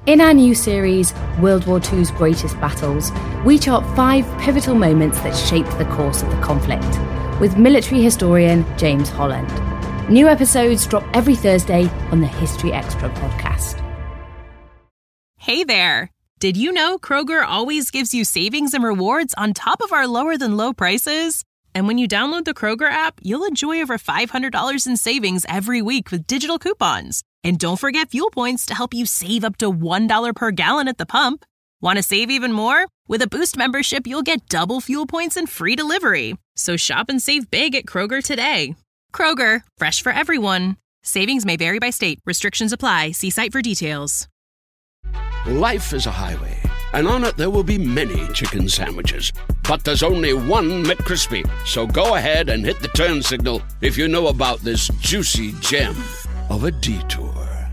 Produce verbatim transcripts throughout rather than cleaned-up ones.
In our new series, World War Two's Greatest Battles, we chart five pivotal moments that shaped the course of the conflict, with military historian James Holland. New episodes drop every Thursday on the History Extra podcast. Hey there! Did you know Kroger always gives you savings and rewards on top of our lower-than-low prices? And when you download the Kroger app, you'll enjoy over five hundred dollars in savings every week with digital coupons. And don't forget fuel points to help you save up to one dollar per gallon at the pump. Want to save even more? With a Boost membership, you'll get double fuel points and free delivery. So shop and save big at Kroger today. Kroger, fresh for everyone. Savings may vary by state. Restrictions apply. See site for details. Life is a highway, and on it there will be many chicken sandwiches. But there's only one McCrispy. So go ahead and hit the turn signal if you know about this juicy gem of a detour.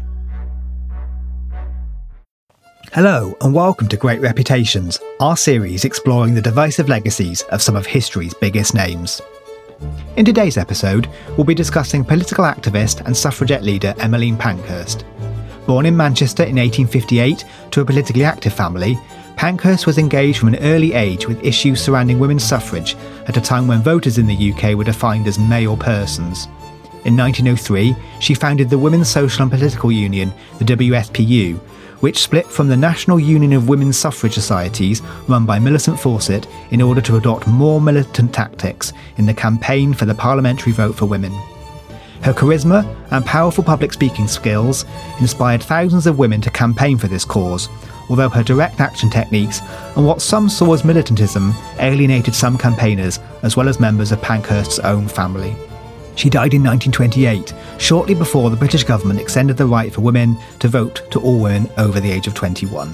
Hello and welcome to Great Reputations, our series exploring the divisive legacies of some of history's biggest names. In today's episode, we'll be discussing political activist and suffragette leader Emmeline Pankhurst. Born in Manchester in eighteen fifty-eight to a politically active family, Pankhurst was engaged from an early age with issues surrounding women's suffrage at a time when voters in the U K were defined as male persons. In nineteen oh three, she founded the Women's Social and Political Union, the W S P U, which split from the National Union of Women's Suffrage Societies run by Millicent Fawcett in order to adopt more militant tactics in the campaign for the parliamentary vote for women. Her charisma and powerful public speaking skills inspired thousands of women to campaign for this cause, although her direct action techniques and what some saw as militantism alienated some campaigners as well as members of Pankhurst's own family. She died in nineteen twenty-eight, shortly before the British government extended the right for women to vote to all women over the age of twenty-one.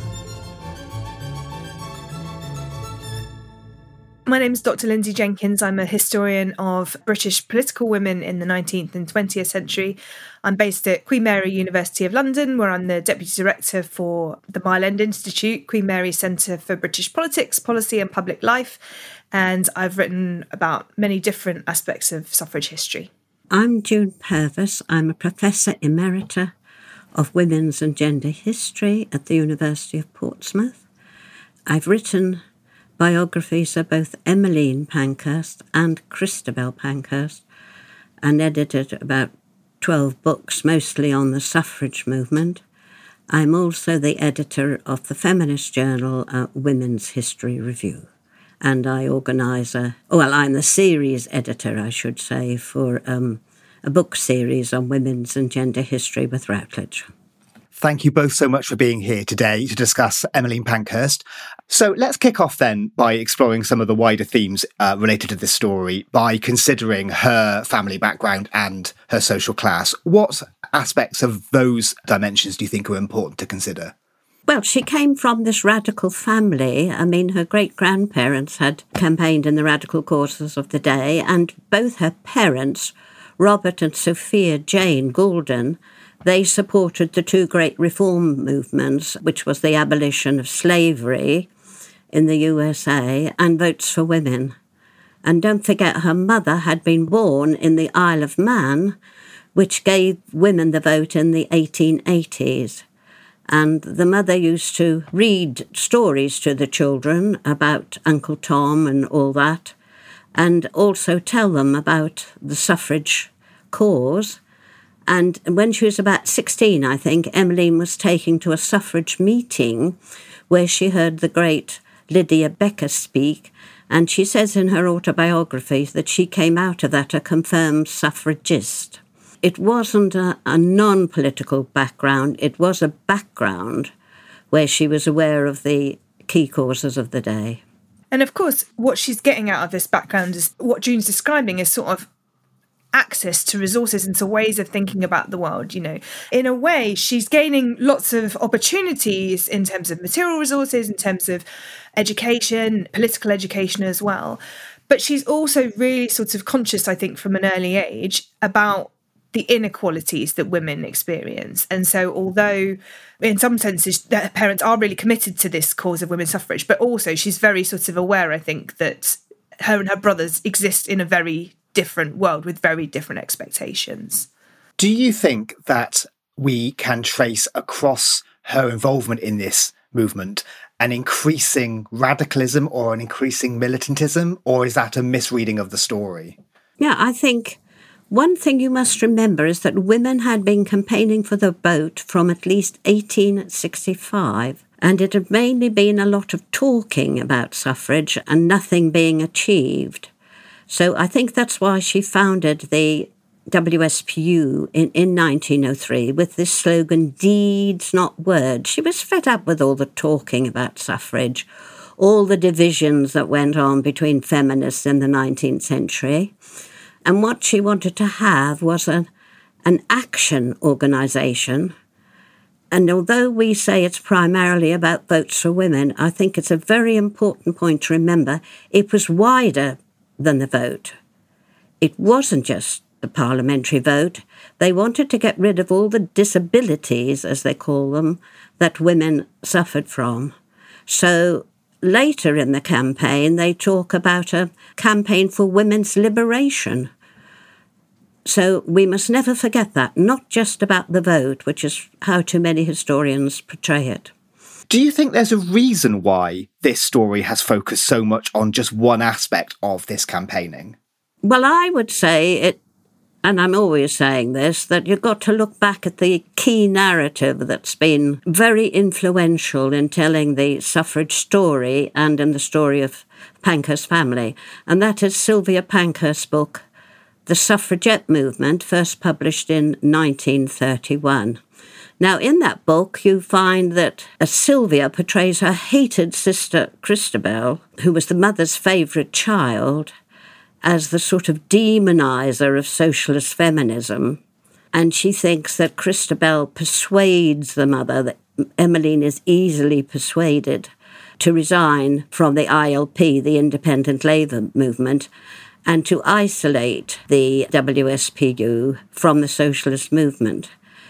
My name is Doctor Lindsay Jenkins. I'm a historian of British political women in the nineteenth and twentieth century. I'm based at Queen Mary University of London, where I'm the Deputy Director for the Mile End Institute, Queen Mary Centre for British Politics, Policy and Public Life, and I've written about many different aspects of suffrage history. I'm June Purvis. I'm a Professor Emerita of Women's and Gender History at the University of Portsmouth. I've written biographies of both Emmeline Pankhurst and Christabel Pankhurst and edited about twelve books, mostly on the suffrage movement. I'm also the editor of the feminist journal uh, Women's History Review. And I organise a, well, I'm the series editor, I should say, for um, a book series on women's and gender history with Routledge. Thank you both so much for being here today to discuss Emmeline Pankhurst. So let's kick off then by exploring some of the wider themes uh, related to this story by considering her family background and her social class. What aspects of those dimensions do you think are important to consider? Well, she came from this radical family. I mean, her great-grandparents had campaigned in the radical causes of the day, and both her parents, Robert and Sophia Jane Goulden, they supported the two great reform movements, which was the abolition of slavery in the U S A and votes for women. And don't forget, her mother had been born in the Isle of Man, which gave women the vote in the eighteen eighties. And the mother used to read stories to the children about Uncle Tom and all that, and also tell them about the suffrage cause. And when she was about sixteen, I think, Emmeline was taken to a suffrage meeting where she heard the great Lydia Becker speak, and she says in her autobiography that she came out of that a confirmed suffragist. It wasn't a, a non-political background, it was a background where she was aware of the key causes of the day. And of course, what she's getting out of this background is what June's describing is sort of access to resources and to ways of thinking about the world. You know, in a way, she's gaining lots of opportunities in terms of material resources, in terms of education, political education as well. But she's also really sort of conscious, I think, from an early age about the inequalities that women experience. And so although in some senses their parents are really committed to this cause of women's suffrage, but also she's very sort of aware, I think, that her and her brothers exist in a very different world with very different expectations. Do you think that we can trace across her involvement in this movement an increasing radicalism or an increasing militantism, or is that a misreading of the story? Yeah, I think one thing you must remember is that women had been campaigning for the vote from at least eighteen sixty-five, and it had mainly been a lot of talking about suffrage and nothing being achieved. So I think that's why she founded the W S P U in, in nineteen oh three with this slogan, "Deeds, not words." She was fed up with all the talking about suffrage, all the divisions that went on between feminists in the nineteenth century. And what she wanted to have was an, an action organisation. And although we say it's primarily about votes for women, I think it's a very important point to remember it was wider than the vote. It wasn't just the parliamentary vote. They wanted to get rid of all the disabilities, as they call them, that women suffered from. So later in the campaign, they talk about a campaign for women's liberation. So we must never forget that, not just about the vote, which is how too many historians portray it. Do you think there's a reason why this story has focused so much on just one aspect of this campaigning? Well, I would say it, and I'm always saying this, that you've got to look back at the key narrative that's been very influential in telling the suffrage story and in the story of Pankhurst family, and that is Sylvia Pankhurst's book, The Suffragette Movement, first published in nineteen thirty-one. Now, in that book, you find that Sylvia portrays her hated sister Christabel, who was the mother's favourite child, as the sort of demoniser of socialist feminism. And she thinks that Christabel persuades the mother, that Emmeline is easily persuaded, to resign from the I L P, the Independent Labour Movement, and to isolate the W S P U from the socialist movement.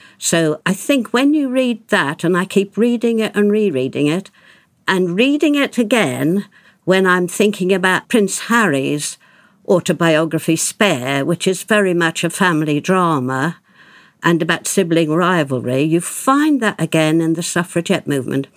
So I think when you read that, and I keep reading it and rereading it, and reading it again when I'm thinking about Prince Harry's autobiography Spare, which is very much a family drama and about sibling rivalry, you find that again in the suffragette movement.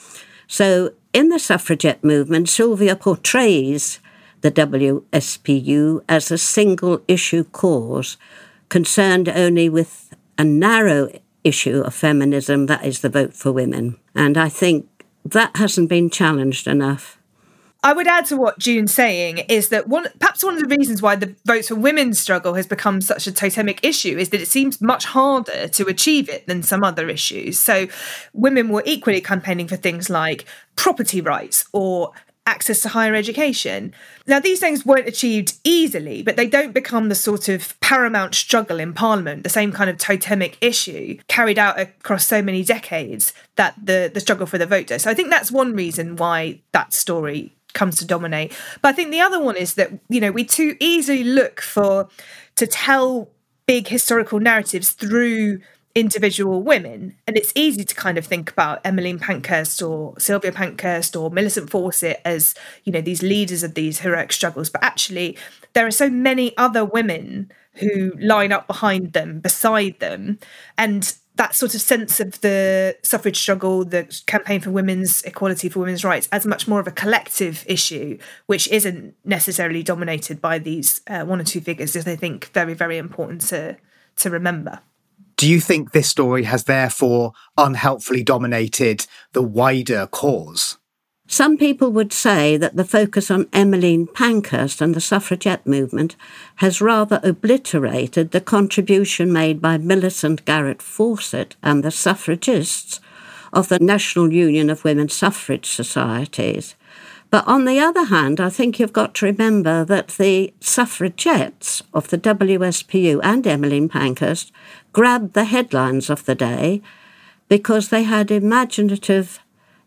So in the suffragette movement, Sylvia portrays the W S P U as a single-issue cause, concerned only with a narrow issue of feminism, that is the vote for women. And I think that hasn't been challenged enough. I would add to what June's saying is that one, perhaps one of the reasons why the votes for women struggle has become such a totemic issue is that it seems much harder to achieve it than some other issues. So women were equally campaigning for things like property rights or access to higher education. Now, these things weren't achieved easily, but they don't become the sort of paramount struggle in Parliament, the same kind of totemic issue carried out across so many decades that the, the struggle for the vote does. So I think that's one reason why that story comes to dominate. But I think the other one is that, you know, we too easily look for to tell big historical narratives through individual women, and it's easy to kind of think about Emmeline Pankhurst or Sylvia Pankhurst or Millicent Fawcett as, you know, these leaders of these heroic struggles, but actually there are so many other women who line up behind them, beside them, and that sort of sense of the suffrage struggle, the campaign for women's equality, for women's rights, as much more of a collective issue, which isn't necessarily dominated by these uh, one or two figures, is I think very, very important to to remember. Do you think this story has therefore unhelpfully dominated the wider cause? Some people would say that the focus on Emmeline Pankhurst and the suffragette movement has rather obliterated the contribution made by Millicent Garrett Fawcett and the suffragists of the National Union of Women's Suffrage Societies. But on the other hand, I think you've got to remember that the suffragettes of the W S P U and Emmeline Pankhurst grabbed the headlines of the day because they had imaginative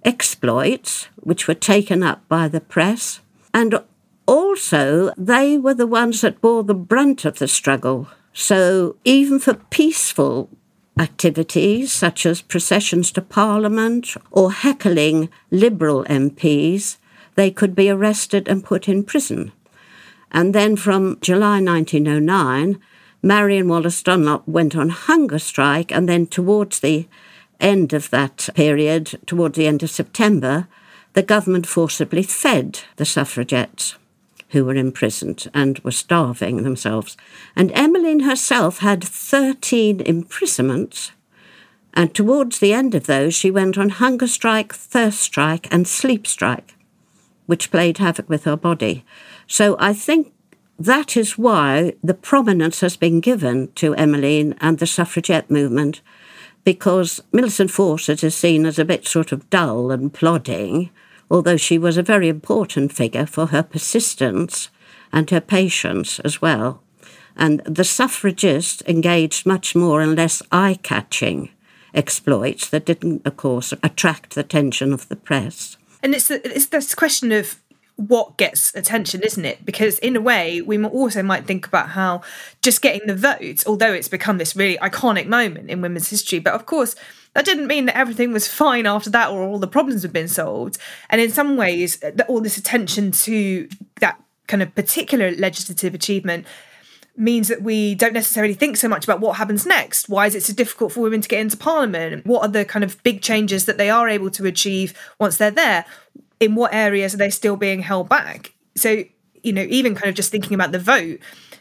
exploits which were taken up by the press, and also they were the ones that bore the brunt of the struggle. So even for peaceful activities such as processions to Parliament or heckling Liberal M Ps, they could be arrested and put in prison. And then from July nineteen oh nine, Marion Wallace Dunlop went on hunger strike, and then towards the end of that period, toward the end of September, the government forcibly fed the suffragettes who were imprisoned and were starving themselves. And Emmeline herself had thirteen imprisonments, and towards the end of those she went on hunger strike, thirst strike and sleep strike, which played havoc with her body. So I think that is why the prominence has been given to Emmeline and the suffragette movement, because Millicent Fawcett is seen as a bit sort of dull and plodding, although she was a very important figure for her persistence and her patience as well. And the suffragists engaged much more and less eye-catching exploits that didn't, of course, attract the attention of the press. And it's, the, it's this question of what gets attention, isn't it? Because in a way, we also might think about how just getting the vote, although it's become this really iconic moment in women's history, but of course, that didn't mean that everything was fine after that or all the problems had been solved. And in some ways, that all this attention to that kind of particular legislative achievement means that we don't necessarily think so much about what happens next. Why is it so difficult for women to get into Parliament? What are the kind of big changes that they are able to achieve once they're there? In what areas are they still being held back? So, you know, even kind of just thinking about the vote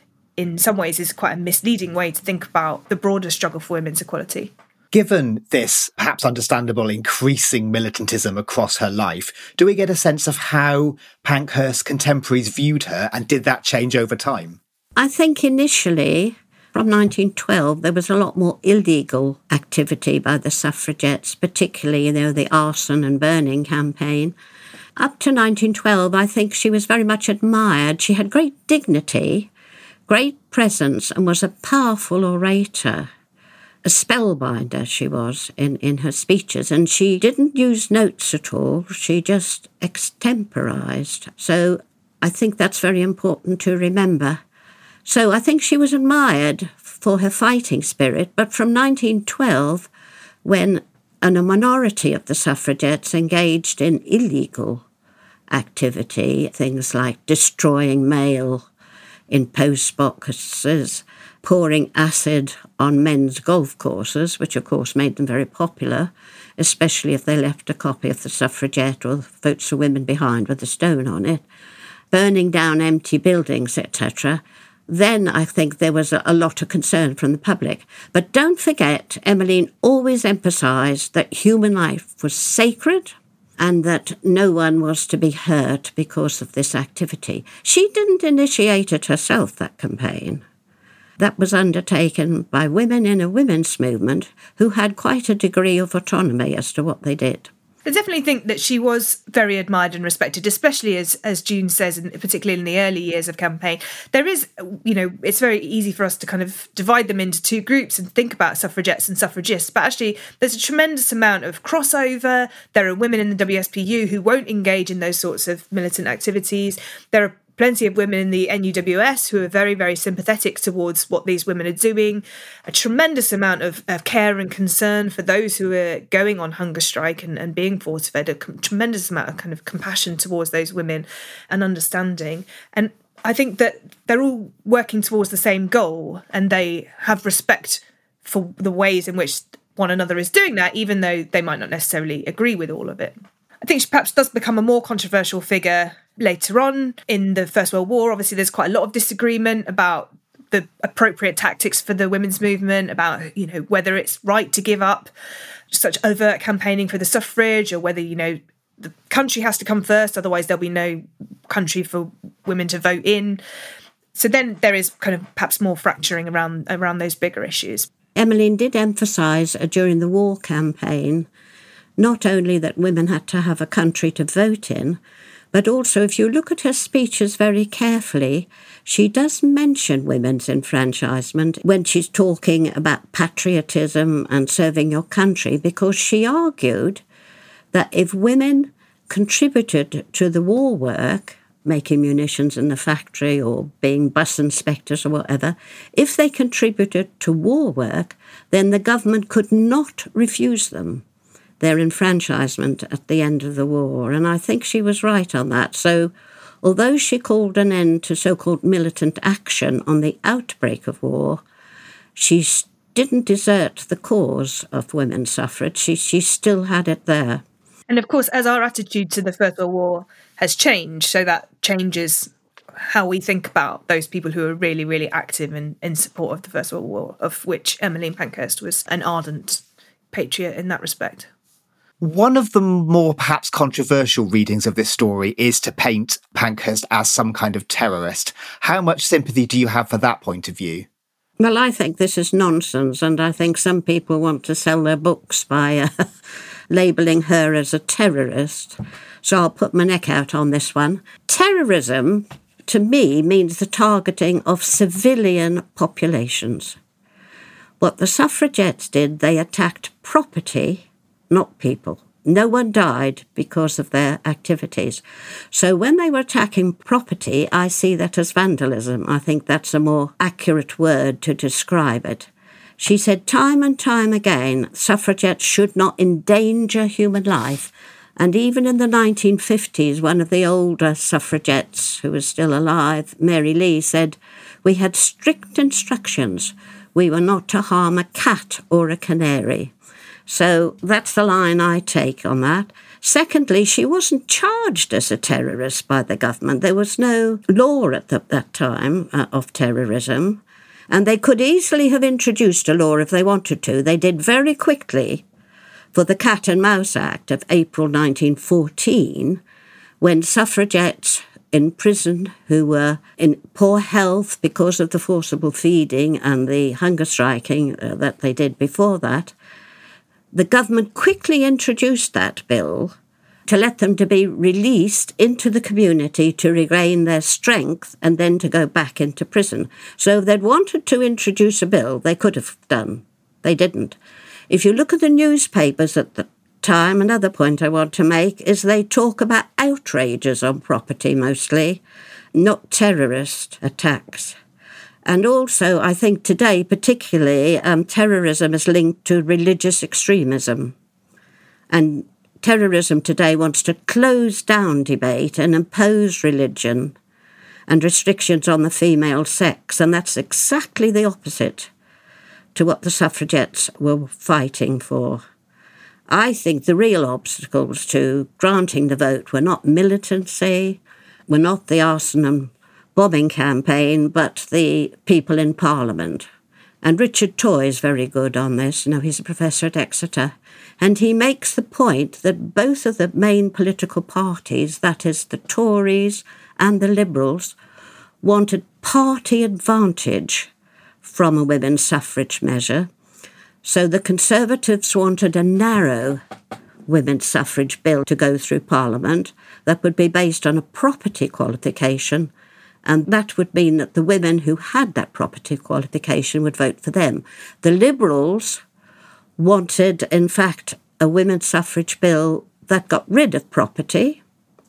in some ways is quite a misleading way to think about the broader struggle for women's equality. Given this, perhaps understandable, increasing militantism across her life, do we get a sense of how Pankhurst's contemporaries viewed her, and did that change over time? I think initially, from nineteen twelve, there was a lot more illegal activity by the suffragettes, particularly, you know, the arson and burning campaign. Up to nineteen twelve, I think she was very much admired. She had great dignity, great presence, and was a powerful orator. A spellbinder she was in, in her speeches, and she didn't use notes at all. She just extemporised. So I think that's very important to remember. So I think she was admired for her fighting spirit, but from nineteen twelve, when a minority of the suffragettes engaged in illegal activity, things like destroying mail in post boxes, pouring acid on men's golf courses, which of course made them very popular, especially if they left a copy of the Suffragette or Votes for Women behind with a stone on it, burning down empty buildings, et cetera, then I think there was a, a lot of concern from the public. But don't forget, Emmeline always emphasised that human life was sacred and that no one was to be hurt because of this activity. She didn't initiate it herself, that campaign. That was undertaken by women in a women's movement who had quite a degree of autonomy as to what they did. I definitely think that she was very admired and respected, especially as, as June says, and particularly in the early years of campaign. There is, you know, it's very easy for us to kind of divide them into two groups and think about suffragettes and suffragists, but actually there's a tremendous amount of crossover. There are women in the W S P U who won't engage in those sorts of militant activities. There are plenty of women in the N U W S who are very, very sympathetic towards what these women are doing. A tremendous amount of, of care and concern for those who are going on hunger strike and, and being force-fed. A com- tremendous amount of kind of compassion towards those women and understanding. And I think that they're all working towards the same goal, and they have respect for the ways in which one another is doing that, even though they might not necessarily agree with all of it. I think she perhaps does become a more controversial figure later on in the First World War. Obviously, there's quite a lot of disagreement about the appropriate tactics for the women's movement, about, you know, whether it's right to give up such overt campaigning for the suffrage, or whether, you know, the country has to come first, otherwise there'll be no country for women to vote in. So then there is kind of perhaps more fracturing around around those bigger issues. Emmeline did emphasise uh, during the war campaign not only that women had to have a country to vote in, but also if you look at her speeches very carefully, she does mention women's enfranchisement when she's talking about patriotism and serving your country, because she argued that if women contributed to the war work, making munitions in the factory or being bus inspectors or whatever, if they contributed to war work, then the government could not refuse them their enfranchisement at the end of the war. And I think she was right on that. So although she called an end to so-called militant action on the outbreak of war, she didn't desert the cause of women's suffrage. She, she still had it there. And of course, as our attitude to the First World War has changed, so that changes how we think about those people who are really, really active in, in support of the First World War, of which Emmeline Pankhurst was an ardent patriot in that respect. One of the more perhaps controversial readings of this story is to paint Pankhurst as some kind of terrorist. How much sympathy do you have for that point of view? Well, I think this is nonsense, and I think some people want to sell their books by uh, labelling her as a terrorist. So I'll put my neck out on this one. Terrorism, to me, means the targeting of civilian populations. What the suffragettes did, they attacked property, not people. No one died because of their activities. So when they were attacking property, I see that as vandalism. I think that's a more accurate word to describe it. She said time and time again, suffragettes should not endanger human life. And even in the nineteen fifties, one of the older suffragettes who was still alive, Mary Lee, said, "We had strict instructions. We were not to harm a cat or a canary." So that's the line I take on that. Secondly, she wasn't charged as a terrorist by the government. There was no law at the, that time uh, of terrorism, and they could easily have introduced a law if they wanted to. They did very quickly for the Cat and Mouse Act of April nineteen fourteen, when suffragettes in prison who were in poor health because of the forcible feeding and the hunger striking uh, that they did before that, the government quickly introduced that bill to let them to be released into the community to regain their strength and then to go back into prison. So if they'd wanted to introduce a bill, they could have done. They didn't. If you look at the newspapers at the time, another point I want to make is they talk about outrages on property mostly, not terrorist attacks. And also, I think today, particularly, um, terrorism is linked to religious extremism. And terrorism today wants to close down debate and impose religion and restrictions on the female sex. And that's exactly the opposite to what the suffragettes were fighting for. I think the real obstacles to granting the vote were not militancy, were not the arson and bombing campaign, but the people in Parliament. And Richard Toye is very good on this. You know, he's a professor at Exeter. And he makes the point that both of the main political parties, that is the Tories and the Liberals, wanted party advantage from a women's suffrage measure. So the Conservatives wanted a narrow women's suffrage bill to go through Parliament that would be based on a property qualification, and that would mean that the women who had that property qualification would vote for them. The Liberals wanted, in fact, a women's suffrage bill that got rid of property,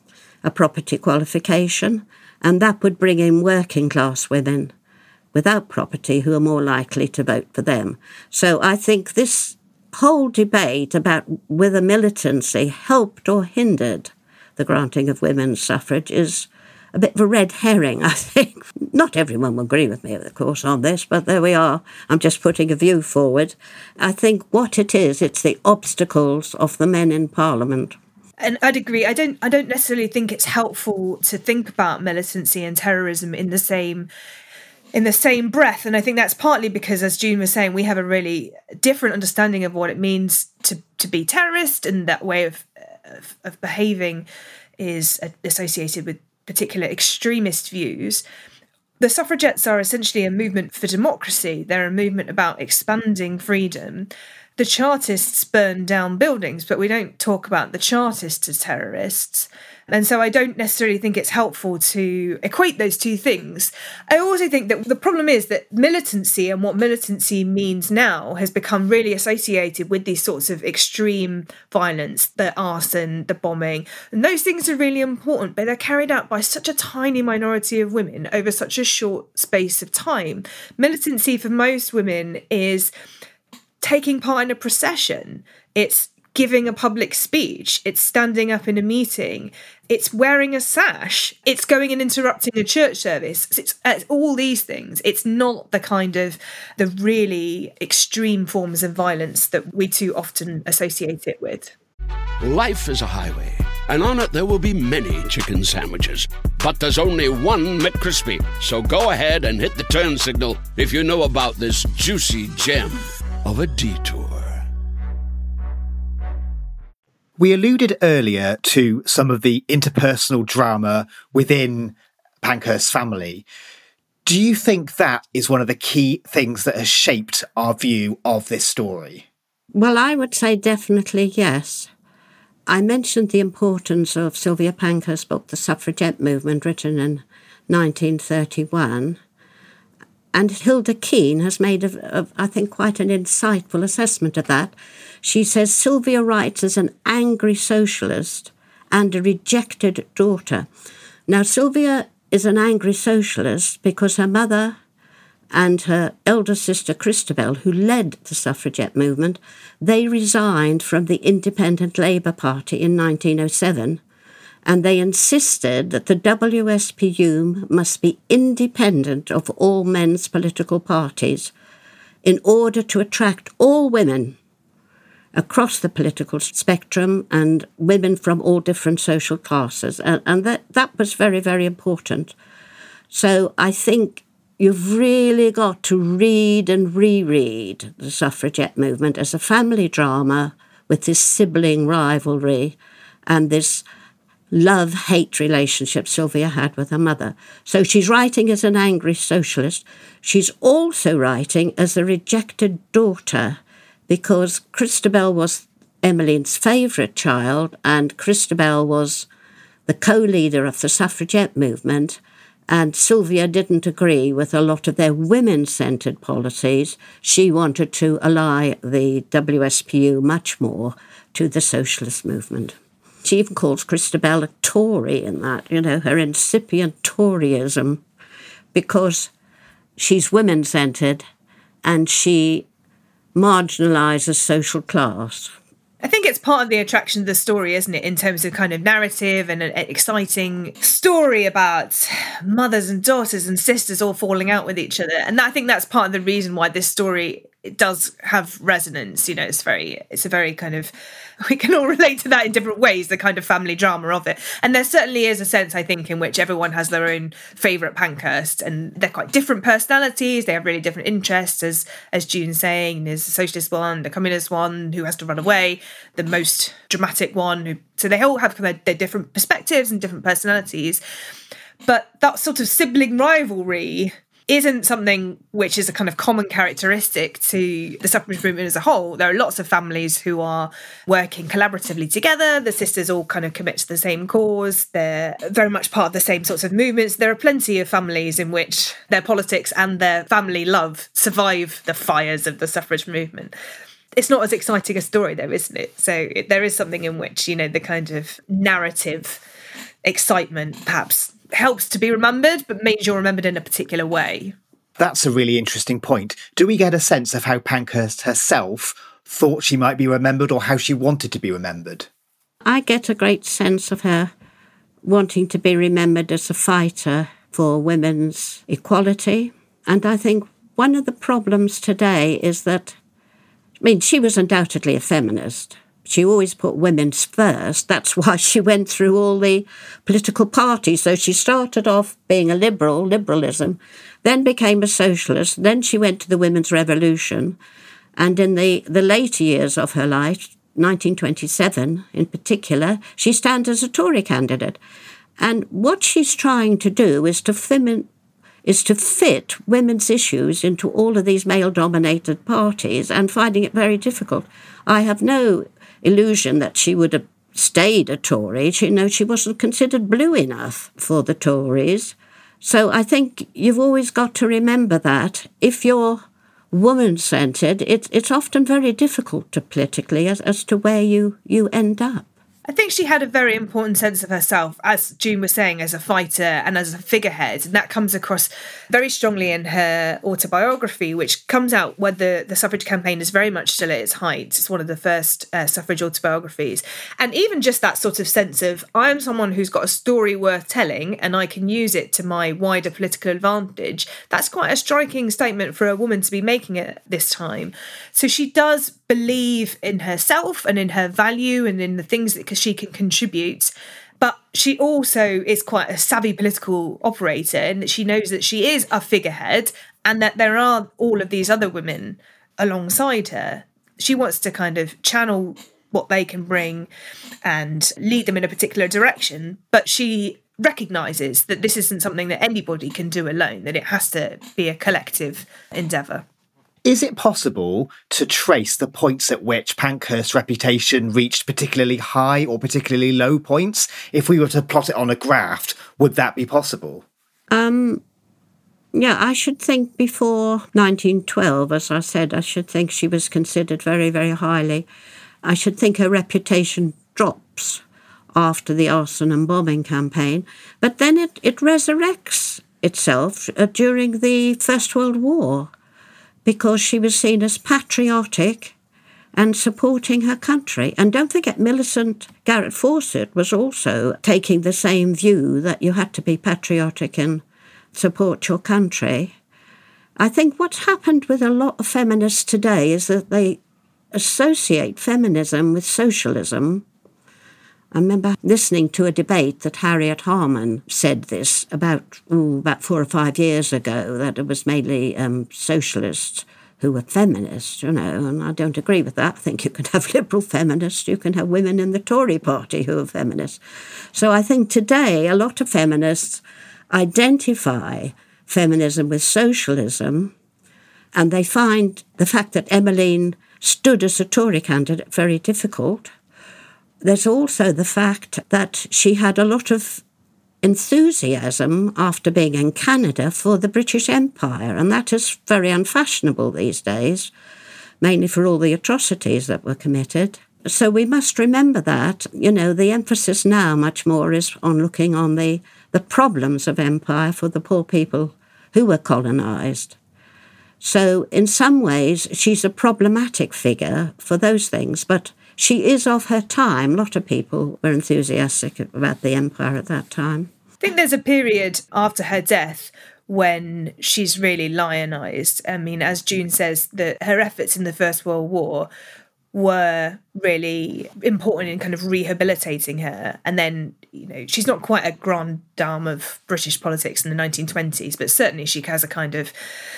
a property qualification, and that would bring in working class women without property who are more likely to vote for them. So I think this whole debate about whether militancy helped or hindered the granting of women's suffrage is a bit of a red herring, I think. Not everyone will agree with me, of course, on this, but there we are. I'm just putting a view forward. I think what it is, it's the obstacles of the men in Parliament. And I'd agree. I don't I don't necessarily think it's helpful to think about militancy and terrorism in the same in the same breath. And I think that's partly because, as June was saying, we have a really different understanding of what it means to, to be terrorist, and that way of, of, of behaving is associated with particular extremist views. The suffragettes are essentially a movement for democracy. They're a movement about expanding freedom. The Chartists burn down buildings, but we don't talk about the Chartists as terrorists. And so I don't necessarily think it's helpful to equate those two things. I also think that the problem is that militancy and what militancy means now has become really associated with these sorts of extreme violence, the arson, the bombing. And those things are really important, but they're carried out by such a tiny minority of women over such a short space of time. Militancy for most women is taking part in a procession. It's giving a public speech, it's standing up in a meeting, it's wearing a sash, it's going and interrupting a church service. It's, it's all these things. It's not the kind of the really extreme forms of violence that we too often associate it with. Life is a highway, and on it there will be many chicken sandwiches. But there's only one McCrispy. So go ahead and hit the turn signal if you know about this juicy gem of a detour. We alluded earlier to some of the interpersonal drama within Pankhurst's family. Do you think that is one of the key things that has shaped our view of this story? Well, I would say definitely yes. I mentioned the importance of Sylvia Pankhurst's book, The Suffragette Movement, written in nineteen thirty-one. And Hilda Keane has made, a, a, I think, quite an insightful assessment of that. She says Sylvia writes as an angry socialist and a rejected daughter. Now, Sylvia is an angry socialist because her mother and her elder sister Christabel, who led the suffragette movement, they resigned from the Independent Labour Party in nineteen oh seven, and they insisted that the W S P U must be independent of all men's political parties in order to attract all women across the political spectrum and women from all different social classes. And, and that, that was very, very important. So I think you've really got to read and reread the suffragette movement as a family drama with this sibling rivalry and this love-hate relationship Sylvia had with her mother. So she's writing as an angry socialist. She's also writing as a rejected daughter because Christabel was Emmeline's favourite child and Christabel was the co-leader of the suffragette movement, and Sylvia didn't agree with a lot of their women-centred policies. She wanted to ally the W S P U much more to the socialist movement. She even calls Christabel a Tory in that, you know, her incipient Toryism, because she's women-centred and she marginalises social class. I think it's part of the attraction of the story, isn't it, in terms of kind of narrative and an exciting story about mothers and daughters and sisters all falling out with each other. And I think that's part of the reason why this story it does have resonance. You know, it's very, it's a very kind of, we can all relate to that in different ways, the kind of family drama of it. And there certainly is a sense, I think, in which everyone has their own favourite Pankhurst, and they're quite different personalities. They have really different interests, as as June's saying. There's a socialist one, the communist one who has to run away, the most dramatic one. Who, so they all have kind of their different perspectives and different personalities. But that sort of sibling rivalry isn't something which is a kind of common characteristic to the suffrage movement as a whole. There are lots of families who are working collaboratively together. The sisters all kind of commit to the same cause. They're very much part of the same sorts of movements. There are plenty of families in which their politics and their family love survive the fires of the suffrage movement. It's not as exciting a story though, isn't it? So it, there is something in which, you know, the kind of narrative excitement perhaps helps to be remembered, but means you're remembered in a particular way. That's a really interesting point. Do we get a sense of how Pankhurst herself thought she might be remembered or how she wanted to be remembered? I get a great sense of her wanting to be remembered as a fighter for women's equality. And I think one of the problems today is that, I mean, she was undoubtedly a feminist. She always put women first. That's why she went through all the political parties. So she started off being a liberal, liberalism, then became a socialist. Then she went to the Women's Revolution. And in the, the later years of her life, nineteen twenty-seven in particular, she stands as a Tory candidate. And what she's trying to do is to femi- is to fit women's issues into all of these male-dominated parties and finding it very difficult. I have no illusion that she would have stayed a Tory. She, you know, she wasn't considered blue enough for the Tories. So I think you've always got to remember that if you're woman-centred, it, it's often very difficult to politically as, as to where you, you end up. I think she had a very important sense of herself, as June was saying, as a fighter and as a figurehead. And that comes across very strongly in her autobiography, which comes out when the, the suffrage campaign is very much still at its height. It's one of the first uh, suffrage autobiographies. And even just that sort of sense of, I'm someone who's got a story worth telling and I can use it to my wider political advantage. That's quite a striking statement for a woman to be making at this time. So she does believe in herself and in her value and in the things that she can contribute. But she also is quite a savvy political operator, and that she knows that she is a figurehead and that there are all of these other women alongside her. She wants to kind of channel what they can bring and lead them in a particular direction. But she recognises that this isn't something that anybody can do alone, that it has to be a collective endeavour. Is it possible to trace the points at which Pankhurst's reputation reached particularly high or particularly low points? If we were to plot it on a graph, would that be possible? Um, yeah, I should think before nineteen twelve, as I said, I should think she was considered very, very highly. I should think her reputation drops after the arson and bombing campaign, but then it, it resurrects itself uh, during the First World War, because she was seen as patriotic and supporting her country. And don't forget, Millicent Garrett Fawcett was also taking the same view that you had to be patriotic and support your country. I think what's happened with a lot of feminists today is that they associate feminism with socialism. I remember listening to a debate that Harriet Harman said this about ooh, about four or five years ago, that it was mainly um, socialists who were feminists, you know, and I don't agree with that. I think you can have liberal feminists, you can have women in the Tory party who are feminists. So I think today a lot of feminists identify feminism with socialism, and they find the fact that Emmeline stood as a Tory candidate very difficult. There's also the fact that she had a lot of enthusiasm after being in Canada for the British Empire, and that is very unfashionable these days, mainly for all the atrocities that were committed. So we must remember that, you know, the emphasis now much more is on looking on the, the problems of empire for the poor people who were colonised. So in some ways, she's a problematic figure for those things, but she is of her time. A lot of people were enthusiastic about the empire at that time. I think there's a period after her death when she's really lionised. I mean, as June says, that her efforts in the First World War were really important in kind of rehabilitating her. And then, you know, she's not quite a grande dame of British politics in the nineteen twenties, but certainly she has a kind of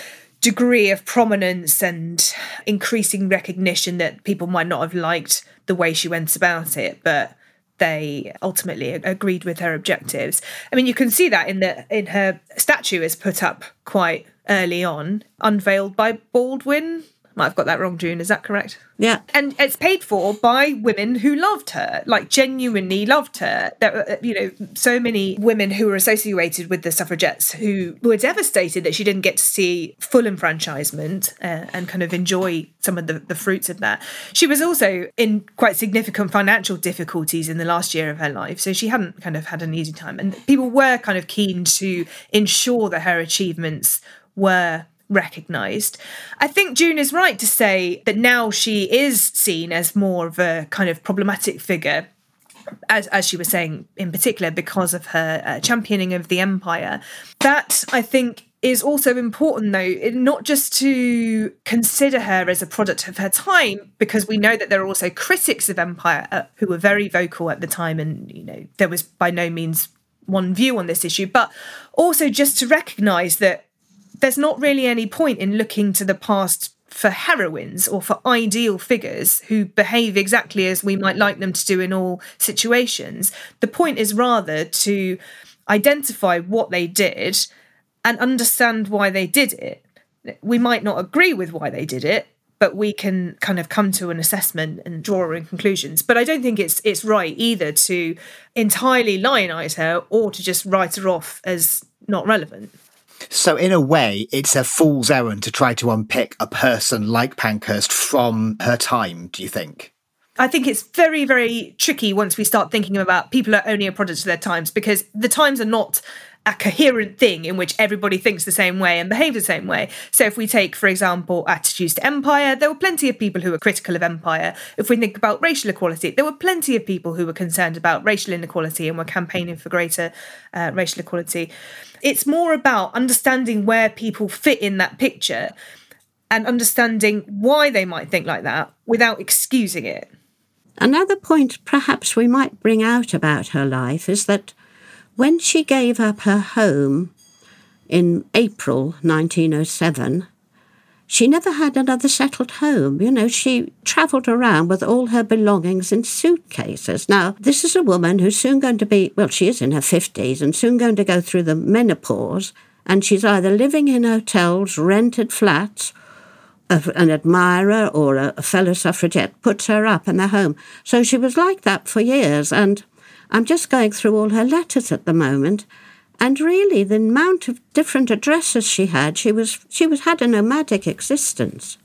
degree of prominence and increasing recognition that people might not have liked the way she went about it, but they ultimately agreed with her objectives. I mean, you can see that in the in her statue is put up quite early on, unveiled by Baldwin. Might have got that wrong, June, is that correct? Yeah. And it's paid for by women who loved her, like genuinely loved her. There were, you know, so many women who were associated with the suffragettes who were devastated that she didn't get to see full enfranchisement uh, and kind of enjoy some of the, the fruits of that. She was also in quite significant financial difficulties in the last year of her life, so she hadn't kind of had an easy time. And people were kind of keen to ensure that her achievements were recognised. I think June is right to say that now she is seen as more of a kind of problematic figure, as as she was saying, in particular because of her uh, championing of the empire. That, I think, is also important, though, not just to consider her as a product of her time, because we know that there are also critics of empire uh, who were very vocal at the time, and, you know, there was by no means one view on this issue, but also just to recognise that there's not really any point in looking to the past for heroines or for ideal figures who behave exactly as we might like them to do in all situations. The point is rather to identify what they did and understand why they did it. We might not agree with why they did it, but we can kind of come to an assessment and draw our own conclusions. But I don't think it's it's right either to entirely lionise her or to just write her off as not relevant. So in a way, it's a fool's errand to try to unpick a person like Pankhurst from her time, do you think? I think it's very, very tricky once we start thinking about people are only a product of their times, because the times are not a coherent thing in which everybody thinks the same way and behaves the same way. So if we take, for example, attitudes to empire, there were plenty of people who were critical of empire. If we think about racial equality, there were plenty of people who were concerned about racial inequality and were campaigning for greater uh, racial equality. It's more about understanding where people fit in that picture and understanding why they might think like that without excusing it. Another point perhaps we might bring out about her life is that when she gave up her home in April nineteen oh seven, she never had another settled home. You know, she travelled around with all her belongings in suitcases. Now, this is a woman who's soon going to be, well, she is in her fifties and soon going to go through the menopause, and she's either living in hotels, rented flats, an admirer or a fellow suffragette puts her up in their home. So she was like that for years, and I'm just going through all her letters at the moment, and really the amount of different addresses she had, she was she was had a nomadic existence.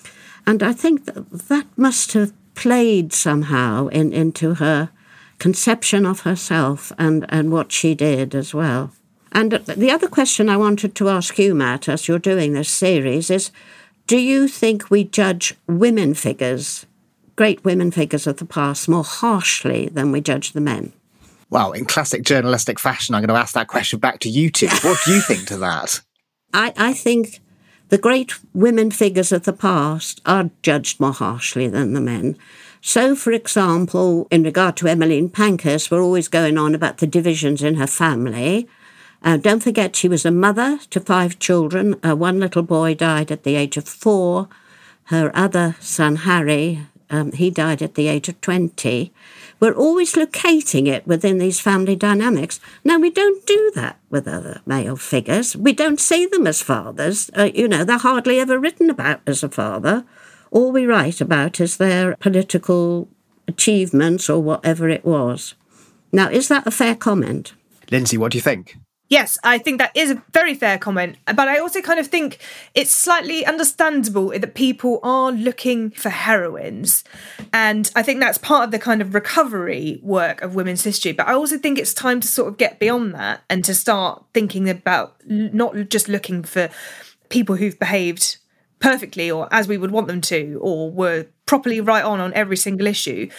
And I think that, that must have played somehow in, into her conception of herself and, and what she did as well. And the other question I wanted to ask you, Matt, as you're doing this series, is do you think we judge women figures, great women figures of the past, more harshly than we judge the men? Well, in classic journalistic fashion, I'm going to ask that question back to you two. What do you think to that? I, I think the great women figures of the past are judged more harshly than the men. So, for example, in regard to Emmeline Pankhurst, we're always going on about the divisions in her family. Uh, don't forget, she was a mother to five children. Uh, one little boy died at the age of four. Her other son, Harry, um, he died at the age of twenty. We're always locating it within these family dynamics. Now, we don't do that with other male figures. We don't see them as fathers. Uh, you know, they're hardly ever written about as a father. All we write about is their political achievements or whatever it was. Now, is that a fair comment? Lindsay, what do you think? Yes, I think that is a very fair comment. But I also kind of think it's slightly understandable that people are looking for heroines. And I think that's part of the kind of recovery work of women's history. But I also think it's time to sort of get beyond that and to start thinking about not just looking for people who've behaved perfectly or as we would want them to, or were properly right on on every single issue.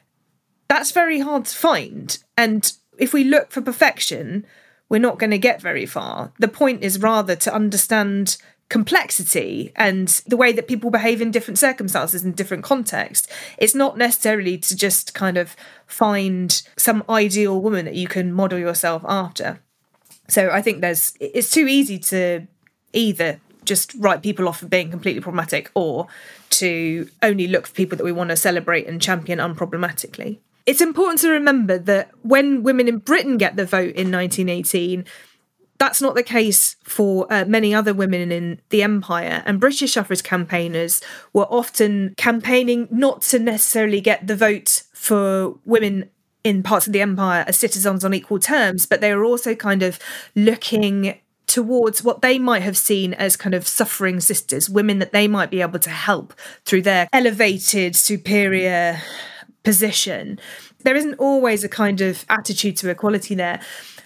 That's very hard to find. And if we look for perfection, we're not going to get very far. The point is rather to understand complexity and the way that people behave in different circumstances and different contexts. It's not necessarily to just kind of find some ideal woman that you can model yourself after. So I think there's it's too easy to either just write people off for being completely problematic or to only look for people that we want to celebrate and champion unproblematically. It's important to remember that when women in Britain get the vote in nineteen eighteen, that's not the case for uh, many other women in the empire. And British suffrage campaigners were often campaigning not to necessarily get the vote for women in parts of the empire as citizens on equal terms, but they were also kind of looking towards what they might have seen as kind of suffering sisters, women that they might be able to help through their elevated, superior position. There isn't always a kind of attitude to equality there.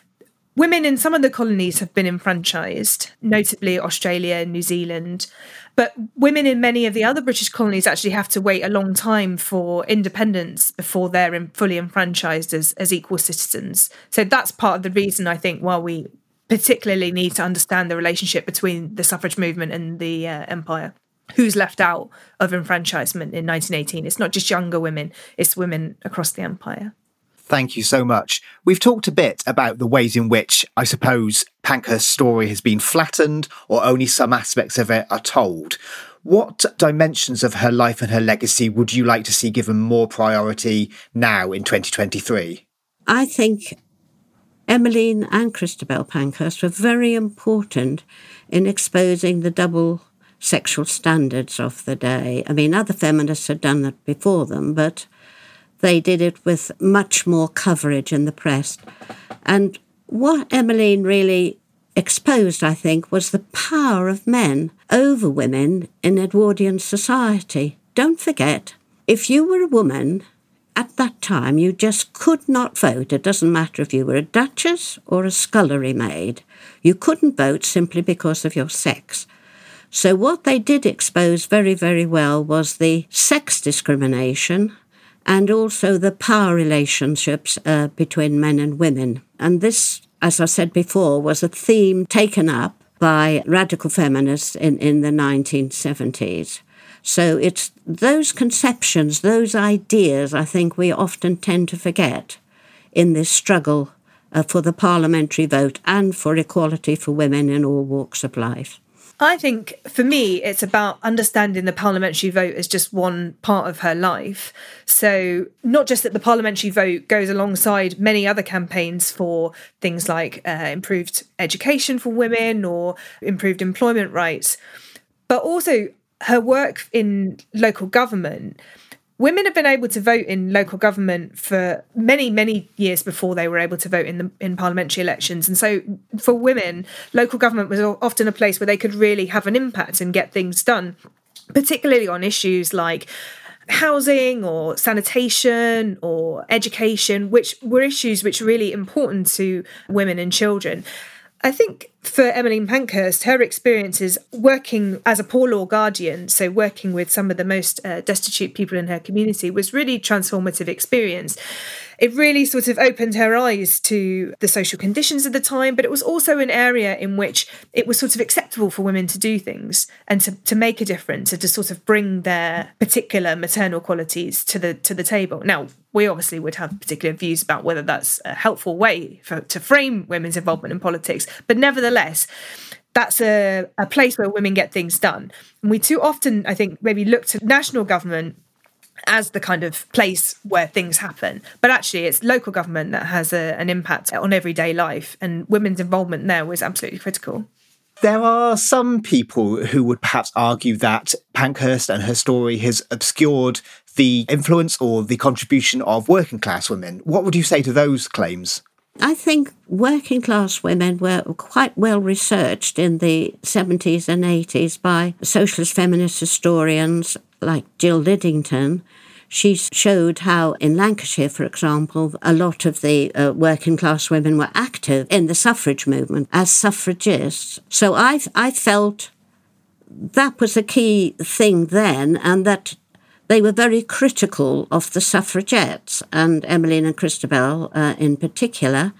Women in some of the colonies have been enfranchised, notably Australia and New Zealand, but women in many of the other British colonies actually have to wait a long time for independence before they're fully enfranchised as, as equal citizens. So that's part of the reason, I think, why we particularly need to understand the relationship between the suffrage movement and the uh, empire. Who's left out of enfranchisement in nineteen eighteen? It's not just younger women, it's women across the empire. Thank you so much. We've talked a bit about the ways in which, I suppose, Pankhurst's story has been flattened or only some aspects of it are told. What dimensions of her life and her legacy would you like to see given more priority now in twenty twenty-three? I think Emmeline and Christabel Pankhurst were very important in exposing the double sexual standards of the day. I mean, other feminists had done that before them, but they did it with much more coverage in the press. And what Emmeline really exposed, I think, was the power of men over women in Edwardian society. Don't forget, if you were a woman at that time, you just could not vote. It doesn't matter if you were a duchess or a scullery maid. You couldn't vote simply because of your sex. So what they did expose very, very well was the sex discrimination and also the power relationships uh, between men and women. And this, as I said before, was a theme taken up by radical feminists in, in the nineteen seventies. So it's those conceptions, those ideas, I think we often tend to forget in this struggle uh, for the parliamentary vote and for equality for women in all walks of life. I think for me, it's about understanding the parliamentary vote as just one part of her life. So not just that the parliamentary vote goes alongside many other campaigns for things like uh, improved education for women or improved employment rights, but also her work in local government. Women have been able to vote in local government for many, many years before they were able to vote in the in parliamentary elections. And so for women, local government was often a place where they could really have an impact and get things done, particularly on issues like housing or sanitation or education, which were issues which are really important to women and children. I think for Emmeline Pankhurst, her experiences working as a poor law guardian, so working with some of the most uh, destitute people in her community, was really transformative experience. It really sort of opened her eyes to the social conditions of the time, but it was also an area in which it was sort of acceptable for women to do things and to, to make a difference and to sort of bring their particular maternal qualities to the to the table. Now, we obviously would have particular views about whether that's a helpful way for, to frame women's involvement in politics, but nevertheless, that's a, a place where women get things done. And we too often, I think, maybe look to national government as the kind of place where things happen. But actually, it's local government that has a, an impact on everyday life, and women's involvement there was absolutely critical. There are some people who would perhaps argue that Pankhurst and her story has obscured the influence or the contribution of working class women. What would you say to those claims? I think working class women were quite well researched in the seventies and eighties by socialist feminist historians like Jill Liddington. She showed how in Lancashire, for example, a lot of the uh, working class women were active in the suffrage movement as suffragists. So I, I felt that was a key thing then, and that they were very critical of the suffragettes, and Emmeline and Christabel uh, in particular.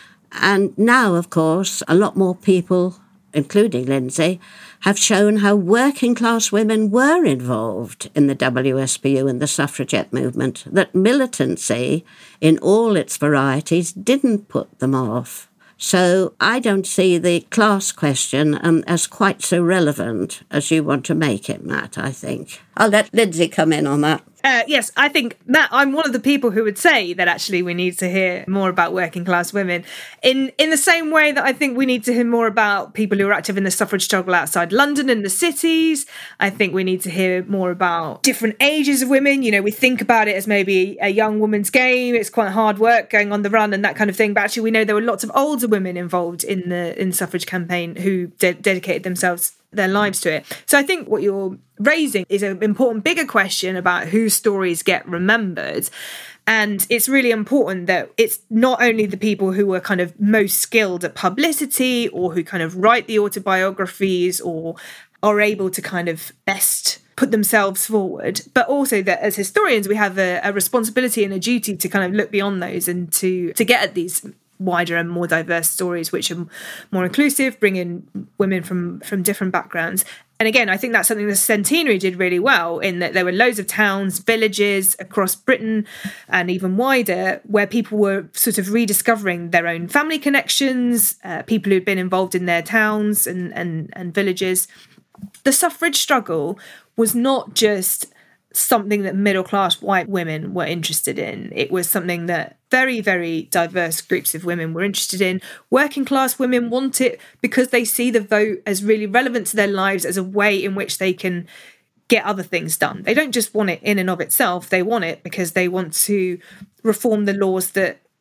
And now, of course, a lot more people, including Lindsay, have shown how working class women were involved in the W S P U and the suffragette movement, that militancy in all its varieties didn't put them off. So I don't see the class question um, as quite so relevant as you want to make it, Matt, I think. I'll let Lindsay come in on that. Uh, yes, I think, Matt, I'm one of the people who would say that actually we need to hear more about working class women in, in the same way that I think we need to hear more about people who are active in the suffrage struggle outside London and the cities. I think we need to hear more about different ages of women. You know, we think about it as maybe a young woman's game. It's quite hard work going on the run and that kind of thing. But actually, we know there were lots of older women involved in the in the suffrage campaign who de- dedicated themselves their lives to it. So I think what you're raising is an important, bigger question about whose stories get remembered. And it's really important that it's not only the people who are kind of most skilled at publicity or who kind of write the autobiographies or are able to kind of best put themselves forward, but also that as historians, we have a, a responsibility and a duty to kind of look beyond those and to, to get at these wider and more diverse stories, which are more inclusive, bring in women from, from different backgrounds. And again, I think that's something the Centenary did really well, in that there were loads of towns, villages across Britain and even wider, where people were sort of rediscovering their own family connections, uh, people who'd been involved in their towns and, and, and villages. The suffrage struggle was not just something that middle-class white women were interested in. It was something that very, very diverse groups of women were interested in. Working-class women want it because they see the vote as really relevant to their lives, as a way in which they can get other things done. They don't just want it in and of itself. They want it because they want to reform the laws that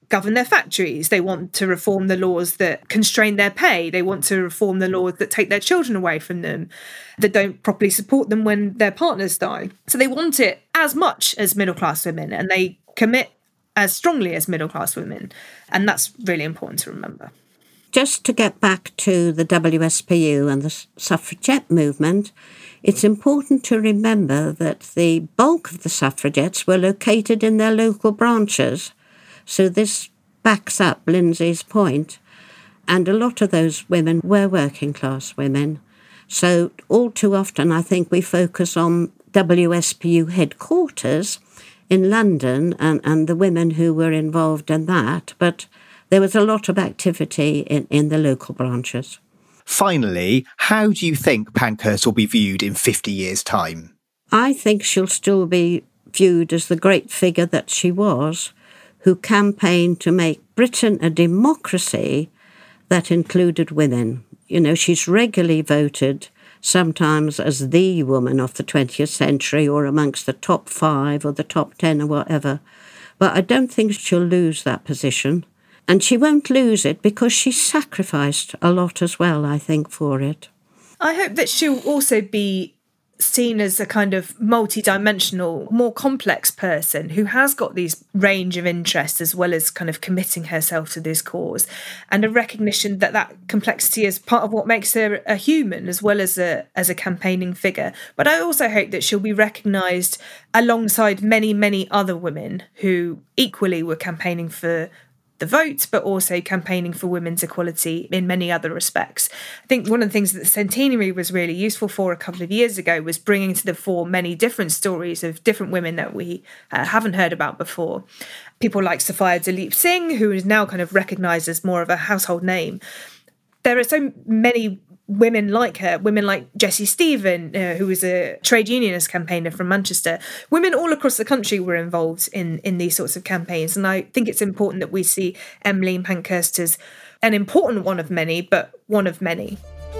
govern their factories. They want to reform the laws that constrain their pay. They want to reform the laws that take their children away from them, that don't properly support them when their partners die. So they want it as much as middle-class women, and they commit as strongly as middle-class women. And that's really important to remember. Just to get back to the W S P U and the suffragette movement, it's important to remember that the bulk of the suffragettes were located in their local branches. So this backs up Lindsay's point. And a lot of those women were working class women. So all too often, I think we focus on W S P U headquarters in London and, and the women who were involved in that. But there was a lot of activity in, in the local branches. Finally, how do you think Pankhurst will be viewed in fifty years' time? I think she'll still be viewed as the great figure that she was, who campaigned to make Britain a democracy that included women. You know, she's regularly voted, sometimes as the woman of the twentieth century or amongst the top five or the top ten or whatever. But I don't think she'll lose that position. And she won't lose it because she sacrificed a lot as well, I think, for it. I hope that she'll also be seen as a kind of multi-dimensional, more complex person who has got these range of interests as well as kind of committing herself to this cause, and a recognition that that complexity is part of what makes her a human as well as a as a campaigning figure. But I also hope that she'll be recognised alongside many, many other women who equally were campaigning for the vote, but also campaigning for women's equality in many other respects. I think one of the things that the centenary was really useful for a couple of years ago was bringing to the fore many different stories of different women that we uh, haven't heard about before. People like Sophia Duleep Singh, who is now kind of recognised as more of a household name. There are so many women like her, women like Jessie Stephen, uh, who was a trade unionist campaigner from Manchester. Women all across the country were involved in, in these sorts of campaigns. And I think it's important that we see Emmeline Pankhurst as an important one of many, but one of many.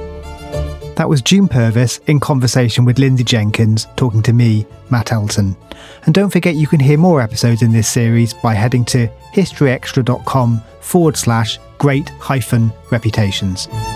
That was June Purvis in conversation with Lindsay Jenkins, talking to me, Matt Elton. And don't forget you can hear more episodes in this series by heading to historyextra.com forward slash great hyphen reputations.